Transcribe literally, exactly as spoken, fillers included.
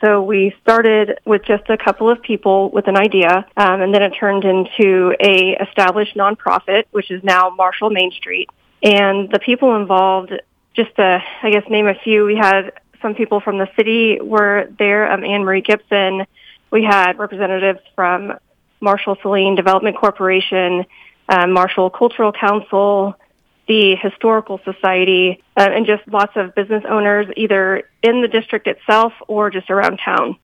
So we started with just a couple of people with an idea, um, and then it turned into a established nonprofit, which is now Marshall Main Street. And the people involved, just to, I guess, name a few, we had some people from the city were there, um, Anne Marie Gibson. We had representatives from Marshall Saline Development Corporation, um, Marshall Cultural Council, the Historical Society, uh, and just lots of business owners either in the district itself or just around town.